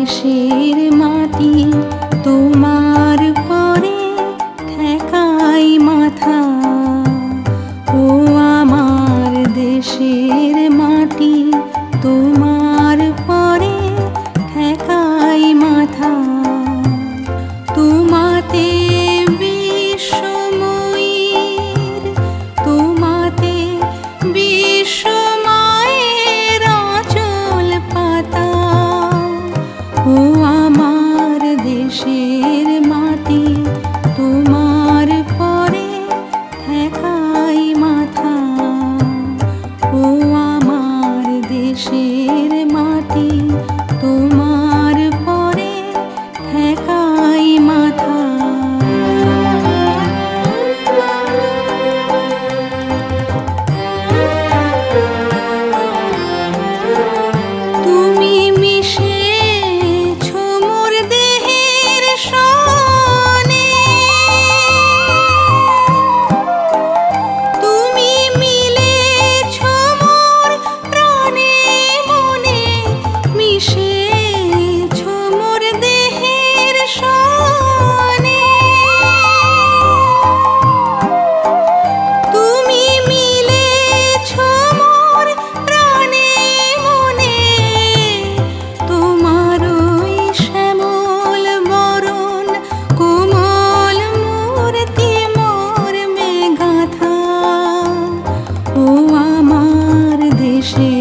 দেশের মাটি তোমার পরে ঠেকাই মাথা। ও আমার দেশের মাটি তোমার পরে ঠেকাই মাথা। তোমাতে বিশ্বময়ীর, তোমাতে বিশ্বমায়ের আঁচল পাতা। ও আমার দেশের মাটি তোমার পরে ঠেকাই মাথা। ও আমার দেশের মাটি তোমার পরে ঠেকাই মাথা। তুমি মিশেছো মোর দেহের সনে, তুমি মিলেছো মোর প্রাণে মনে, মিশেছো মোর দেহের সনে। তুমি মিলেছো মোর প্রাণে মনে, তোমার ওই শ্যামল বরণ কোমল মূর্তি মোর গাঁথা। ও আমার দেশে